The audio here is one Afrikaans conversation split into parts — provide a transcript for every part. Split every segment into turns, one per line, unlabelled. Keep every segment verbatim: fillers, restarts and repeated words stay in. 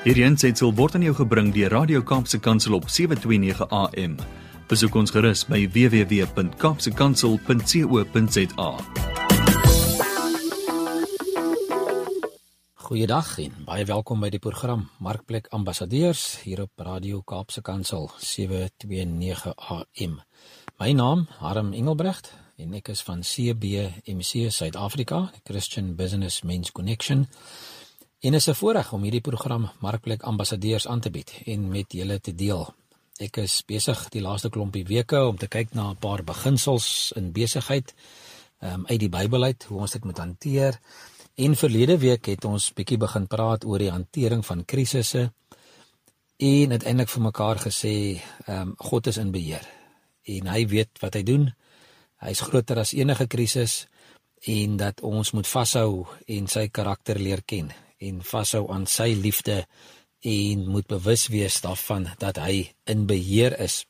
Hierdie aansetsel word aan jou gebring deur Radio Kaapse Kansel op sewe twee nege A M. Besoek ons gerus by w w w punt kaapse kansel punt co punt za.
Goeiedag en baie welkom by die program Markplek Ambassadeurs hier op Radio Kaapse Kansel sewe twee nege A M. My naam Harm Engelbrecht en ek is van C B M C Suid-Afrika, Christian Business Men's Connection. En is 'n voorreg om hierdie program Markplek Ambassadeurs aan te bied en met julle te deel. Ek is besig die laaste klompie weke om te kyk na 'n paar beginsels in besigheid um, uit die Bybel uit, hoe ons dit moet hanteer. En verlede week het ons bietjie begin praat oor die hantering van krisisse en uiteindelik vir mekaar gesê, um, God is in beheer en hy weet wat hy doen. Hy is groter as enige krisis en dat ons moet vashou en sy karakter leer ken en vashou aan sy liefde en moet bewus wees daarvan dat hy in beheer is.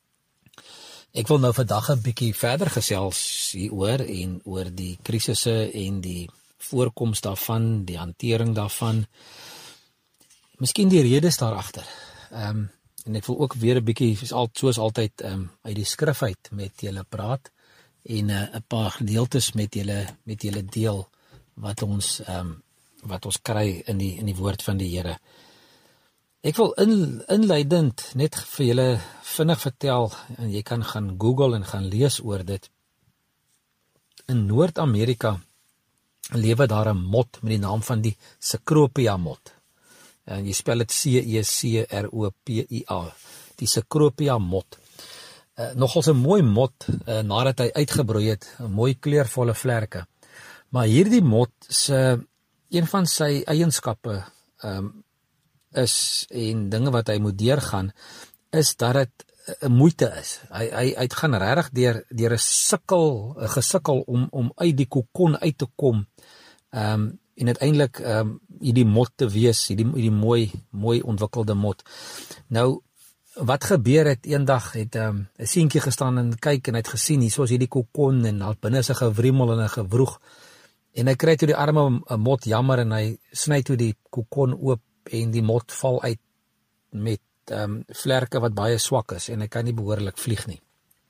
Ek wil nou vandag 'n bietjie verder gesels hieroor en oor die krisisse en die voorkoms daarvan, die hantering daarvan. Miskien die redes daar agter. Ehm um, en ek wil ook weer 'n bietjie soos altyd ehm um, uit die skrif uit met julle praat en 'n uh, paar gedeeltes met julle met julle deel wat ons ehm um, wat ons kry in die in die woord van die Here. Ek wil in, inleidend net vir julle vinnig vertel en jy kan gaan Google en gaan lees oor dit. In Noord-Amerika lewe daar 'n mot met die naam van die Cecropia mot. En jy spel dit C E C R O P I A. Die Cecropia mot. Uh, nogals 'n mooi mot uh, nadat hy uitgebroei het, 'n mooi kleurvolle vlerke. Maar hierdie mot se een van sy eienskappe um, is en dinge wat hy moet deurgaan is dat dit 'n moeite is. Hy hy hy gaan regtig deur deur 'n sukkel, 'n gesukkel om om uit die kokon uit te kom. Ehm um, en uiteindelik ehm um, hierdie mot te wees, hierdie hierdie mooi mooi ontwikkelde mot. Nou wat gebeur het eendag het 'n um, 'n seentjie gestaan en kyk en hy het gesien hier soos hierdie kokon en al binne se gewriemel en 'n gewroeg. En hy kry toe die arme mot jammer en hy sny toe die kokon oop en die mot val uit met um, vlerke wat baie swak is en hy kan nie behoorlik vlieg nie.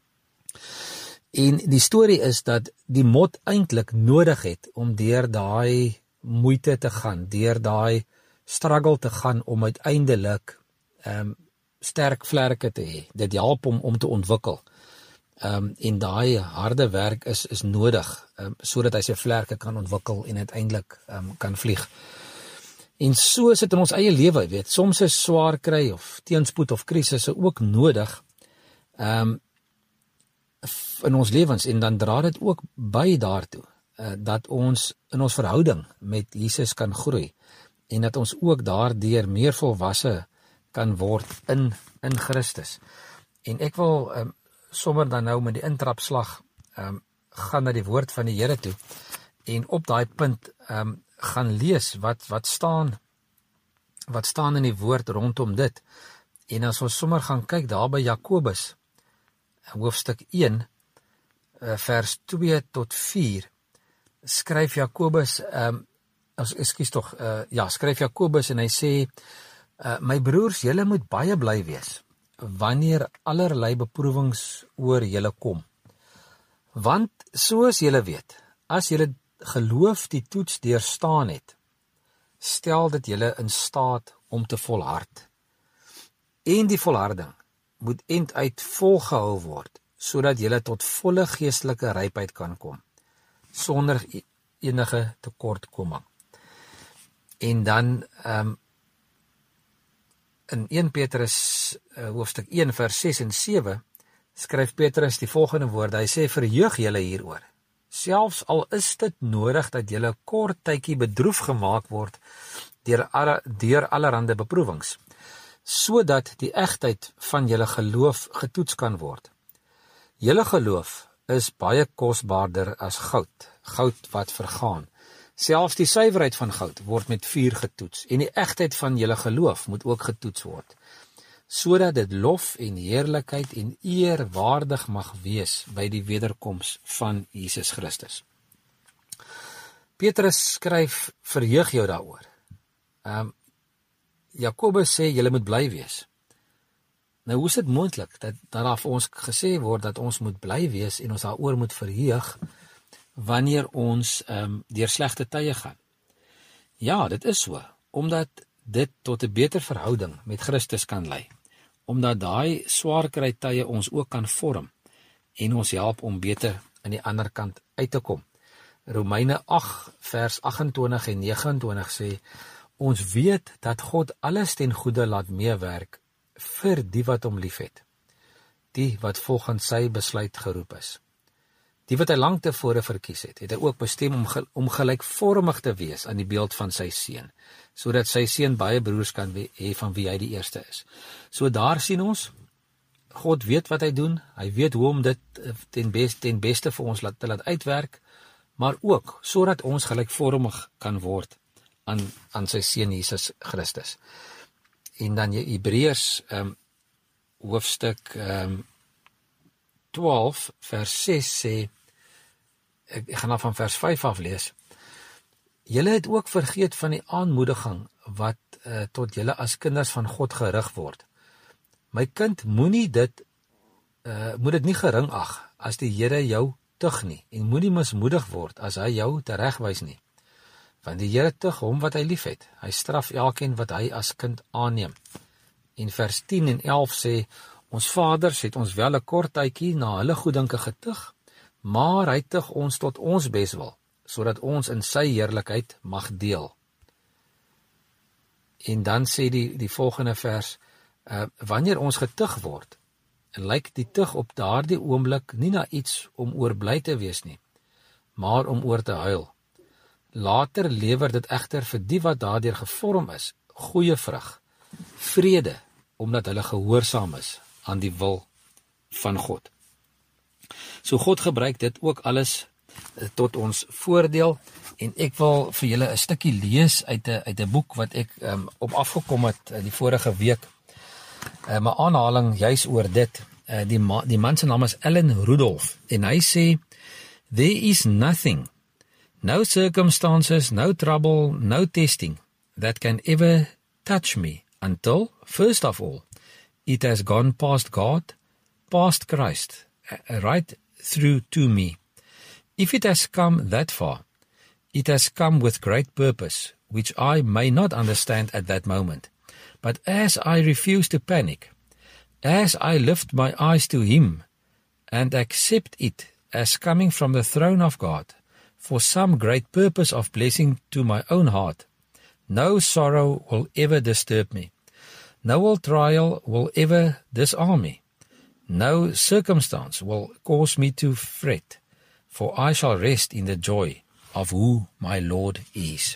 En die storie is dat die mot eintlik nodig het om deur daai moeite te gaan, deur daai struggle te gaan om uiteindelik um, sterk vlerke te hê. Dit help hom om te ontwikkel. Um, en daai harde werk is is nodig um, sodat hy sy vlerke kan ontwikkel en uiteindelik um, kan vlieg. En so is dit in ons eie lewe, weet. Soms is swaar kry of teenspoed of krisisse ook nodig um, in ons lewens en dan dra dit ook by daartoe uh, dat ons in ons verhouding met Jesus kan groei en dat ons ook daardeur meer volwasse kan word in in Christus. En ek wil um, sommer dan nou met die intrapslag um, gaan na die woord van die Here toe en op daai punt um, gaan lees wat wat staan wat staan in die woord rondom dit. En as ons sommer gaan kyk daar by Jakobus hoofstuk een vers twee tot vier skryf Jakobus um, as ekskuus tog uh, ja skryf Jakobus en hy sê uh, my broers, julle moet baie bly wees wanneer allerlei beproewings oor julle kom. Want soos julle weet, as julle geloof die toets deurstaan het, stel dit julle in staat om te volhard. En die volharding moet einduit volgehou word, sodat julle tot volle geestelike rypheid kan kom, sonder enige tekortkoming. En dan um, in Eerste Petrus uh, hoofstuk een vers ses en sewe skryf Petrus die volgende woorde. Hy sê verheug julle hieroor. Selfs al is dit nodig dat julle kort tydjie bedroef gemaak word deur alle, deur allerhande beproewings, sodat die egtheid van julle geloof getoets kan word. Julle geloof is baie kosbaarder as goud, goud wat vergaan. Selfs die suiwerheid van goud word met vuur getoets en die egtheid van julle geloof moet ook getoets word, sodat dit lof en heerlikheid en eer waardig mag wees by die wederkoms van Jesus Christus. Petrus skryf, verheug jou daaroor. Um, Jakobus sê julle moet bly wees. Nou hoe is dit moontlik dat dat daar vir ons gesê word dat ons moet bly wees en ons daaroor moet verheug wanneer ons um, deur slegte tye gaan? Ja, dit is so, omdat dit tot 'n beter verhouding met Christus kan lei. Omdat daai swaar kry tye ons ook kan vorm en ons help om beter aan die ander kant uit te kom. Romeine agt vers agt-en-twintig en nege-en-twintig sê, ons weet dat God alles ten goeie laat meewerk vir die wat hom liefhet, die wat volgens sy besluit geroep is. Die wat hy lank tevore verkies het, het hy ook bestem om, ge, om gelykvormig te wees aan die beeld van sy seun, sodat sy seun baie broers kan hê van wie hy die eerste is. So daar sien ons, God weet wat hy doen, hy weet hoe om dit ten beste, ten beste vir ons laat, te laat uitwerk, maar ook sodat ons gelykvormig kan word aan, aan sy seun Jesus Christus. En dan jy Hebreërs um, hoofstuk um, twaalf vers ses sê, ek, ek gaan nou van vers vyf af lees, julle het ook vergeet van die aanmoediging wat uh, tot julle as kinders van God gerig word. My kind, moenie dit, uh, moet dit nie gering ag as die Here jou tug nie, en moenie mismoedig word as hy jou teregwys nie. Want die Here tug hom wat hy liefhet, hy straf elkeen wat hy as kind aanneem. En vers tien en elf sê, ons vaders het ons wel 'n kort tydjie na hulle goeddinke getug, maar hy tug ons tot ons beswil, sodat ons in sy heerlikheid mag deel. En dan sê die, die volgende vers, uh, wanneer ons getug word, lyk die tug op daardie oomblik nie na iets om oor bly te wees nie, maar om oor te huil. Later lewer dit egter vir die wat daardeur gevorm is, goeie vrug, vrede, omdat hulle gehoorsaam is aan die wil van God. So God gebruik dit ook alles tot ons voordeel, en ek wil vir julle 'n stukkie lees uit 'n uit 'n boek wat ek um, op afgekom het uh, die vorige week. Uh, my aanhaling juis oor dit. Uh, die, ma die man se naam is Alan Rudolph, en hy sê, there is nothing, no circumstances, no trouble, no testing that can ever touch me until, first of all, it has gone past God, past Christ, right through to me. If it has come that far, it has come with great purpose, which I may not understand at that moment. But as I refuse to panic, as I lift my eyes to Him and accept it as coming from the throne of God for some great purpose of blessing to my own heart, no sorrow will ever disturb me. No trial will ever disarm me. No circumstance will cause me to fret, for I shall rest in the joy of who my Lord is.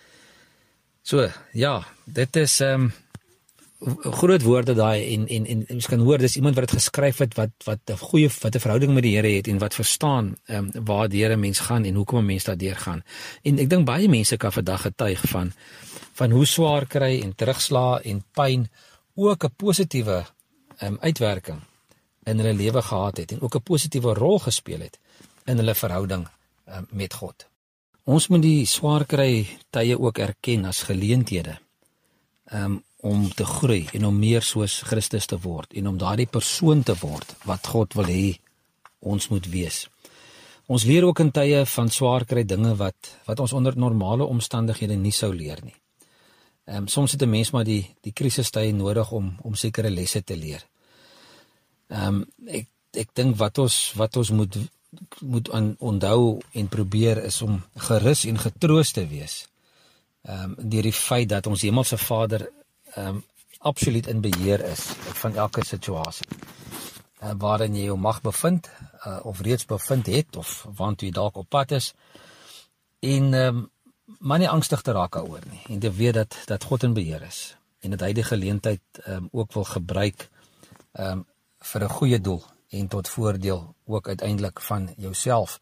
So, ja, dit is um, groot woorde daai, en, en, en ons kan hoor, dis iemand wat het geskryf het, wat, wat 'n goeie, wat 'n verhouding met die Here het, en wat verstaan um, waar die Here mens gaan, en hoekom 'n mens daardeur gaan. En ek dink baie mense kan vandag getuig van, van hoe swaar kry, en terugslaa, en pyn, ook 'n positiewe um, uitwerking in hulle lewe gehad het, en ook 'n positiewe rol gespeel het in hulle verhouding um, met God. Ons moet die swaar kry tye ook erken as geleenthede um, om te groei en om meer soos Christus te word, en om daardie persoon te word wat God wil hê ons moet wees. Ons leer ook in tye van swaar kry dinge wat, wat ons onder normale omstandighede nie sou leer nie. Um, soms het 'n mens maar die, die krisistye nodig om, om sekere lesse te leer. Um, ek ek dink wat ons, wat ons moet moet aan onthou en probeer is om gerus en getroos te wees. Um, deur die feit dat ons Hemelse Vader um, absoluut in beheer is van elke situasie. Uh, waarin jy jou mag bevind, uh, of reeds bevind het, of waantoe jy dalk op pad is. En um, maar nie angstig te raak daaroor nie. En te weet dat, dat God in beheer is. En dat hy die geleentheid um, ook wil gebruik um, vir 'n goeie doel. En tot voordeel ook uiteindelik van jouself.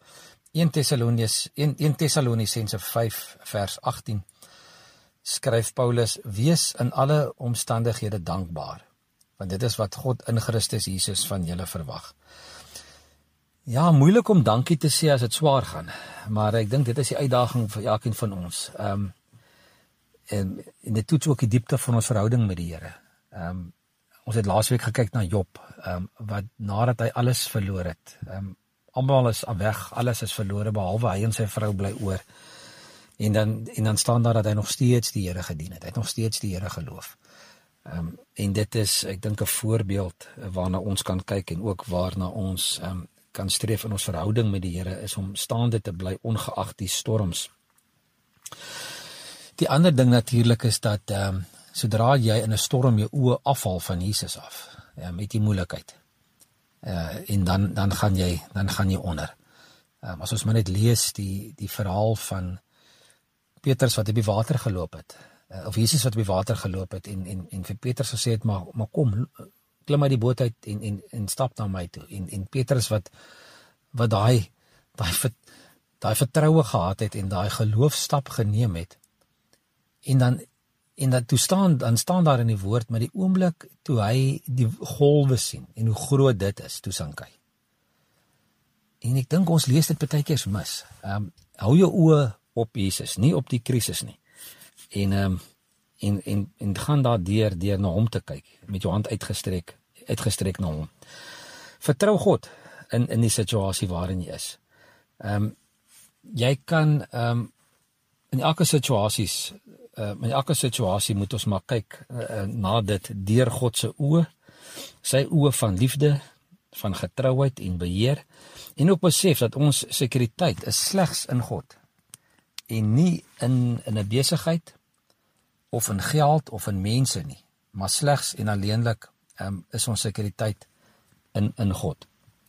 Eerste Tessalonisense vyf vers agttien skryf Paulus, wees in alle omstandighede dankbaar, want dit is wat God in Christus Jesus van julle verwag. Ja, moeilik om dankie te sê as dit swaar gaan, maar ek dink dit is die uitdaging vir elkeen van ons. Um, en, en dit toets ook die diepte van ons verhouding met die Here. Um, ons het laasweek gekyk na Job, um, wat nadat hy alles verloor het, um, almal is weg, alles is verlore, behalwe hy en sy vrou bly oor, en dan, en dan staan daar dat hy nog steeds die Here gedien het, hy het nog steeds die Here geloof. Um, en dit is, ek dink, 'n voorbeeld waarna ons kan kyk, en ook waarna ons um, kan streef in ons verhouding met die Here, is om staande te bly, ongeag die storms. Die ander ding natuurlik is dat, um, sodra jy in 'n storm jou oë afhaal van Jesus af, ja, met die moeilikheid, uh, en dan, dan gaan jy, dan gaan jy onder. Um, as ons maar net lees, die, die verhaal van Petrus wat op die water geloop het, uh, of Jesus wat op die water geloop het, en, en, en vir Petrus gesê het, maar, maar kom, klim uit die boot uit, en, en, en stap na my toe, en, en Petrus wat, wat daai, daai, daai vertroue gehad het, en daai geloofstap geneem het, en dan, en dan toe staan, dan staan daar in die woord, maar die oomblik toe hy die golwe sien, en hoe groot dit is, toe sink hy. En ek dink ons lees dit partykeers mis. Um, hou jou oë op Jesus, nie op die krisis nie. En, um, en, en, en gaan daar deur, deur na hom te kyk, met jou hand uitgestrek, uitgestrek na hom. Vertrou God in, in die situasie waarin jy is. Um, jy kan, um, in elke situasies, uh, in elke situasie moet ons maar kyk uh, na dit deur God se oë, sy oë van liefde, van getrouheid en beheer, en ook besef dat ons sekuriteit is slegs in God, en nie in, in 'n besigheid, of in geld, of in mense nie, maar slegs en alleenlik um, is ons sekuriteit in, in God.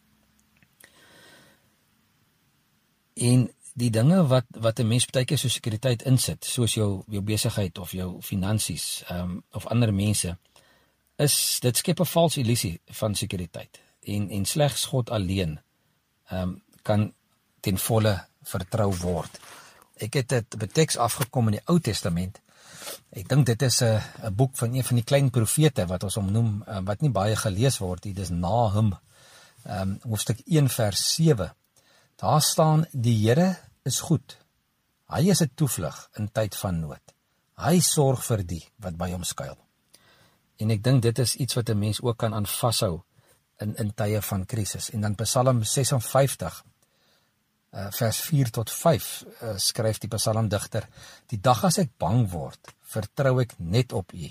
En die dinge wat, wat 'n mens partykeer so sekuriteit insit, soos jou, jou besigheid, of jou finansies, um, of ander mense, is, dit skep 'n valse illusie van sekuriteit, en, en slegs God alleen um, kan ten volle vertrou word. Ek het dit op 'n teks afgekom in die Ou Testament. Ek dink dit is 'n 'n boek van een van die klein profete wat ons hom noem, uh, wat nie baie gelees word nie, dis Nahum, um, hoofstuk een vers sewe. Daar staan, die Here is goed. Hy is 'n toevlug in tyd van nood. Hy sorg vir die wat by hom skuil. En ek dink dit is iets wat 'n mens ook kan aan vashou in in tye van krisis. En dan Psalm ses en vyftig, uh, vers vier tot vyf, uh, skryf die psalmdigter, die dag as ek bang word, vertrou ek net op U.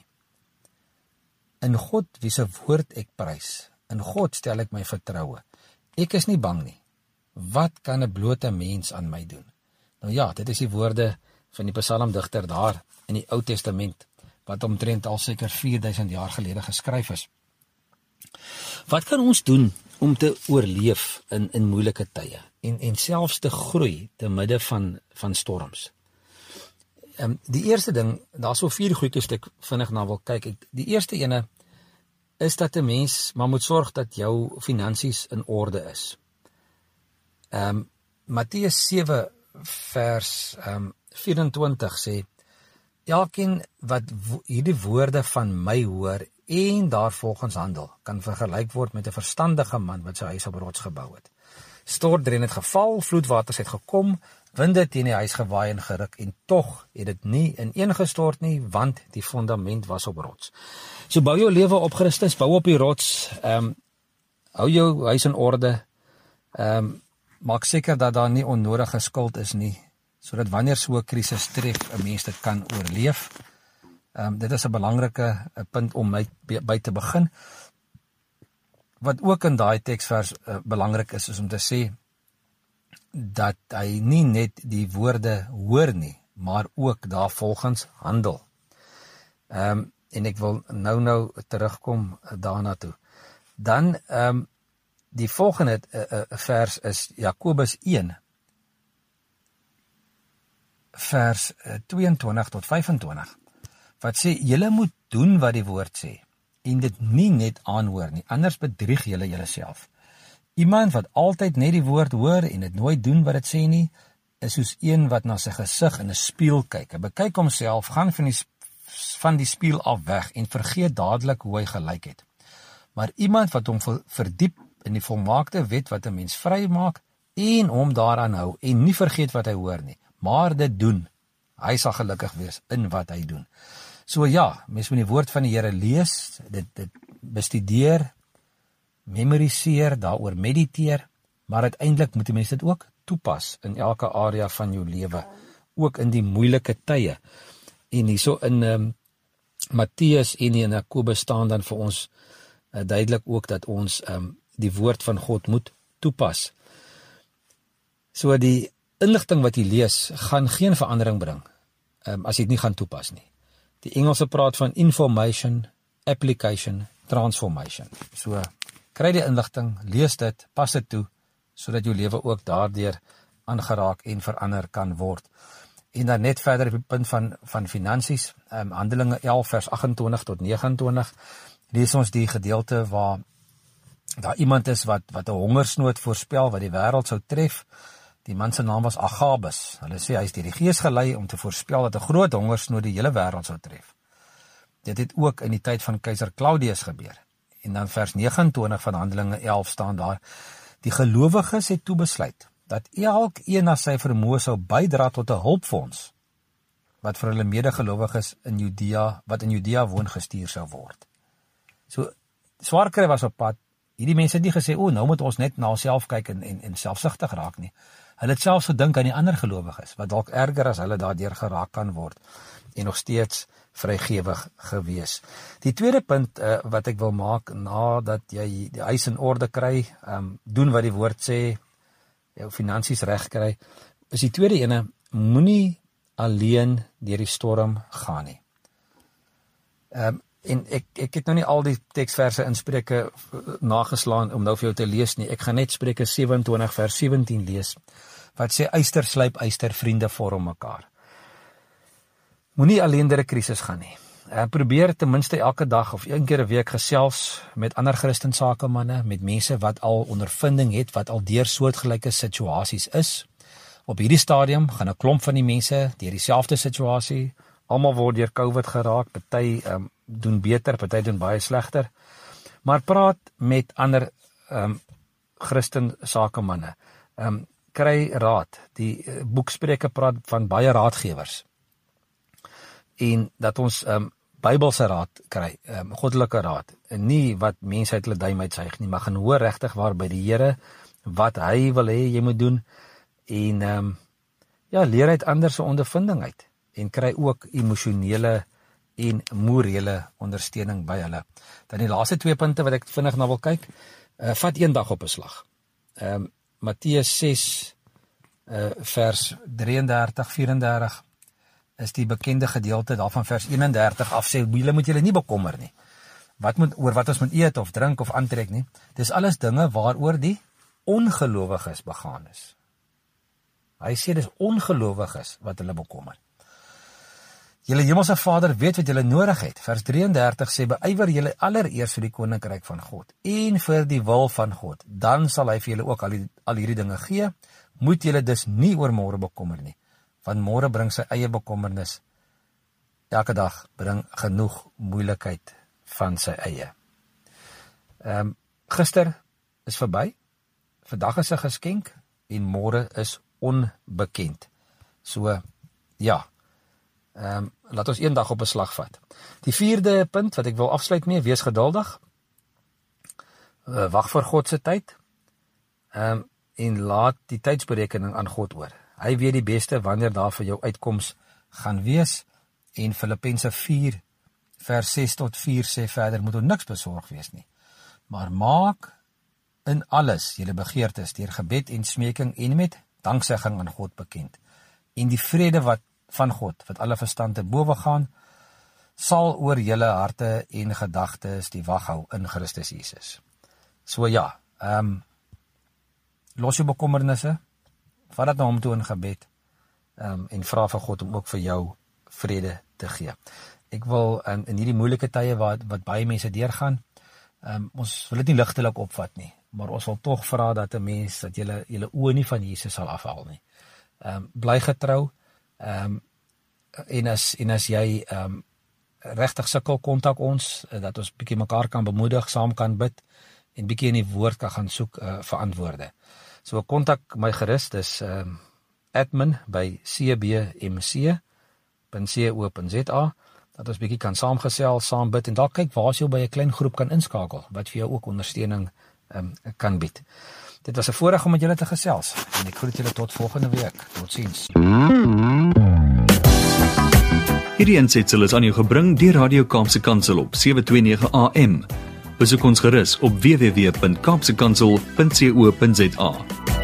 In God wie se woord ek prys, in God stel ek my vertroue. Ek is nie bang nie. Wat kan 'n blote mens aan my doen? Nou ja, dit is die woorde van die psalmdigter daar in die Ou Testament, wat omtrent al seker vier duisend jaar gelede geskryf is. Wat kan ons doen om te oorleef in, in moeilike tye, en, en selfs te groei te midde van, van storms? Um, die eerste ding, daar is so vier goedjies wat ek vinnig na wil kyk. Die eerste ene is dat 'n mens maar moet sorg dat jou finansies in orde is. Um, Matteus sewe vers um, vyf-en-twintig sê, elkeen wat wo- hierdie woorde van my hoor en daarvolgens handel, kan vergelyk word met 'n verstandige man wat sy huis op rots gebou het. Stortreën het geval, vloedwaters het gekom, winde teen die huis gewaai en geruk, en tog het dit nie ineengestort nie, want die fundament was op rots. So bou jou lewe op Christus, bou op die rots, um, hou jou huis in orde, um, maak seker dat daar nie onnodige skuld is nie, sodat wanneer so 'n krisis tref, 'n mens dit kan oorleef. Um, dit is 'n belangrike uh, punt om my, by te begin. Wat ook in daai teksvers uh, belangrik is, is om te sê dat hy nie net die woorde hoor nie, maar ook daarvolgens handel. Um, en ek wil nou nou terugkom daarna toe. Dan um, die volgende uh, uh, vers is Jakobus een, vers uh, tweeëntwintig tot vyf-en-twintig, wat sê, julle moet doen wat die woord sê, en dit nie net aanhoor nie, anders bedrieg julle julleself. Iemand wat altyd net die woord hoor en dit nooit doen wat dit sê nie, is soos een wat na sy gesig in 'n spieël kyk. Hy bekyk homself, gaan van die, van die spieël af weg en vergeet dadelik hoe hy gelyk het. Maar iemand wat hom verdiep in die volmaakte wet wat 'n mens vry maak en hom daaraan hou en nie vergeet wat hy hoor nie, maar dit doen, Hy sal gelukkig wees in wat hy doen. So ja, mens moet die woord van die Here lees, dit, dit bestudeer, memoriseer, daaroor mediteer, maar uiteindelik moet die mens dit ook toepas in elke area van jou lewe, ook in die moeilike tye. En hierso in um, Matteus en in Jakobus staan dan vir ons uh, duidelik ook dat ons um, die woord van God moet toepas. So die inligting wat jy lees, gaan geen verandering bring, um, as jy dit nie gaan toepas nie. Die Engelse praat van information, application, transformation. So, kry die inligting, lees dit, pas dit toe, sodat jou lewe ook daardeur aangeraak en verander kan word. En dan net verder op die punt van, van finansies, um, Handelinge elf vers agt-en-twintig tot negen-en-twintig, lees ons die gedeelte waar daar iemand is wat, wat 'n hongersnood voorspel, wat die wêreld sou tref. Die man se naam was Agabus. Hulle sê hy is deur die Gees gelei om te voorspel dat 'n groot hongersnood die hele wêreld sou tref. Dit het ook in die tyd van keiser Claudius gebeur. En dan vers negen-en-twintig van Handelinge elf staan daar: die gelowiges het toe besluit dat elkeen na sy vermoë sou bydra tot 'n hulpfonds wat vir hulle medegelowiges in Judea, wat in Judea woon, gestuur sou word. So, swaar kry was op pad. Hierdie mense het nie gesê, o, nou moet ons net na onsself kyk en, en, en selfsugtig raak nie. Hulle het selfs gedink aan die ander gelowiges, wat dalk erger as hulle daardeur geraak kan word, en nog steeds vrygewig gewees. Die tweede punt uh, wat ek wil maak, nadat jy die huis in orde kry, um, doen wat die woord sê, jou finansies reg kry, is die tweede ene, moenie alleen deur die storm gaan nie. Um, en ek, ek het nou nie al die teksverse in Spreuke nageslaan om nou vir jou te lees nie, ek gaan net Spreuke sewe-en-twintig vers sewentien lees, wat sê, yster slyp yster, vriende vorm mekaar. Moenie alleen deur 'n krisis gaan nie. Uh, probeer ten minste elke dag of een keer 'n week gesels met ander Christen sakemanne, met mense wat al ondervinding het, wat al deur soortgelyke situasies is. Op hierdie stadium gaan 'n klomp van die mense deur dieselfde situasie, almal word deur COVID geraak, party um, doen beter, party doen baie slegter. Maar praat met ander um, Christen sakemanne. Um, kry raad. Die uh, boek Spreuke praat van baie raadgewers. En dat ons um, Bybelse raad kry, um, goddelike raad, en nie wat mense uit hulle duim uitsuig nie, maar gaan hoor regtig waar by die Here, wat hy wil hê jy moet doen, en um, ja, leer uit ander se ondervinding uit, en kry ook emosionele en morele ondersteuning by hulle. Dan die laaste twee punte wat ek vinnig na wil kyk, uh, vat een dag op 'n slag. Um, Matteus ses, uh, vers drieëndertig, vierendertig, is die bekende gedeelte daarvan vers eenendertig af sê, julle moet julle nie bekommer nie. Wat moet, oor wat ons moet eet of drink of aantrek nie. Dis alles dinge waaroor die ongelowiges begaan is. Hy sê dis ongelowiges wat hulle bekommer. Julle hemelse Vader weet wat julle nodig het. Vers drieëndertig sê, beywer julle allereers vir die koninkryk van God en vir die wil van God. Dan sal hy vir julle ook al, die, al hierdie dinge gee. Moet julle dus nie oor môre bekommer nie. Want môre bring sy eie bekommernis. Elke dag bring genoeg moeilikheid van sy eie. Um, gister is verby, vandag is 'n geskenk, en môre is onbekend. So, ja, um, laat ons een dag op 'n slag vat. Die vierde punt wat ek wil afsluit mee, wees geduldig, uh, wag vir God se tyd, um, en laat die tydsberekening aan God oor. Hy weet die beste wanneer daar vir jou uitkoms gaan wees, en Filippense vier, vers ses tot vier sê verder, moet ons niks besorg wees nie, maar maak in alles julle begeertes deur gebed en smeking en met danksegging aan God bekend. En die vrede wat van God, wat alle verstand te bowe gaan, sal oor julle harte en gedagtes die wag hou in Christus Jesus. So ja, um, los jou bekommernisse, vat dit na hom toe in gebed, um, en vra vir God om ook vir jou vrede te gee. Ek wil in, in hierdie moeilike tye wat, wat baie mense deurgaan, um, ons wil dit nie ligtelik opvat nie, maar ons wil tog vra dat 'n mens, dat julle julle oë nie van Jesus sal afhaal nie. Um, bly getrou, um, en as en as jy um, regtig sukkel, kontak ons, dat ons bietjie mekaar kan bemoedig, saam kan bid, en bietjie in die woord kan gaan soek uh, vir antwoorde. So kontak my gerus, dis um, admin by c b m c punt c o punt z a, dat ons bietjie kan saamgesel, saam bid en dalk kyk waar jy by 'n klein groep kan inskakel, wat vir jou ook ondersteuning um, kan bied. Dit was 'n voorreg om met julle te gesels en ek groet julle tot volgende week. Totsiens.
Hierdie aansetsel is aan jou gebring deur Radio Kaapse Kansel op sewe twee nege A M. Besoek ons gerus op w w w punt kaapse kansel punt c o punt z a.